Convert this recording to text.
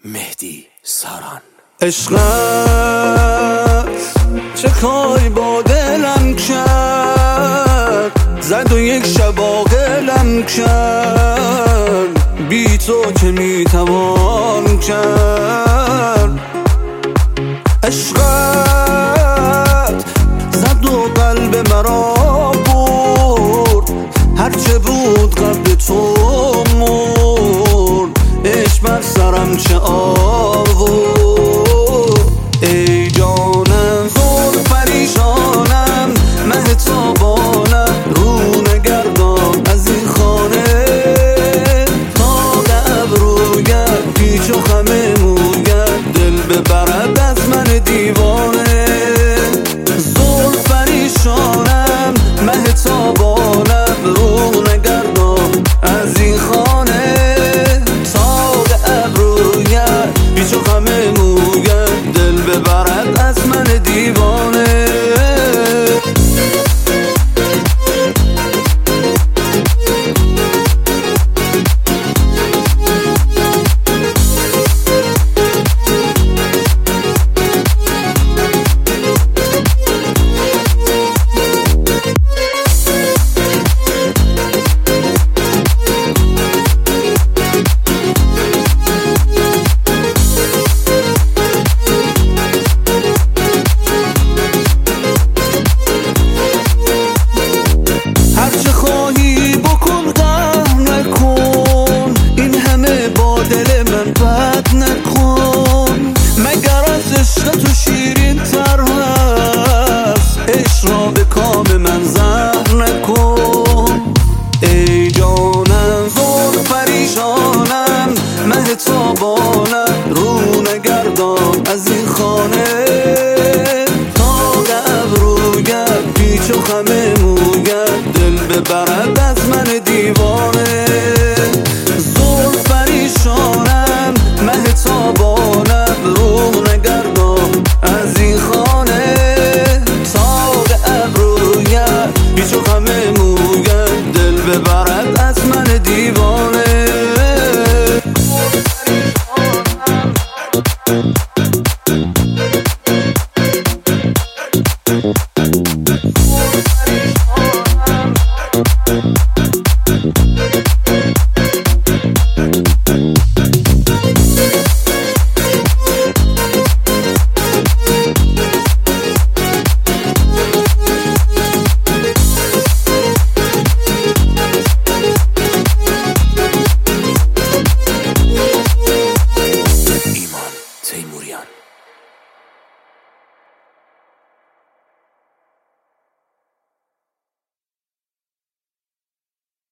مهدی ساران. عشقت چه کاری با دلم کرد، زد و یک شب عاقلم کرد، بی تو که میتوان کرد. عشقت زد و قلب مرا برد، هرچه بود قبل تو مرد. عشق بر سرم چه آورد، ای جانم زود پریشانم، مه تابانم رو نگردان از این خانه تا ابروگرد، پیچ و خم موگرد، دل ببرد از من دیوانه. زود پریشانم، مه تابانم رو نگردان از این خانه تا ابروگرد، پیچ و خم موگرد، دل ببرد از من دیوانه. هرچه خواهی بکن قهر نکن، این همه با دل من بد نکن. مگر از عشق تو شیرین تر هست، عشق را به کام من زهر نکن. ای جانم زود پریشانم، مه تابانم رو نگردان از این خانه تا ابروگرد، پیچ و خم موگرد، دل ببرد از من دیوانه. زود پریشانم، مه تابانم رو نگردان از این خانه تا ابروگرد، پیچ و خم موگرد، دل ببرد از من دیوانه. تیموریان.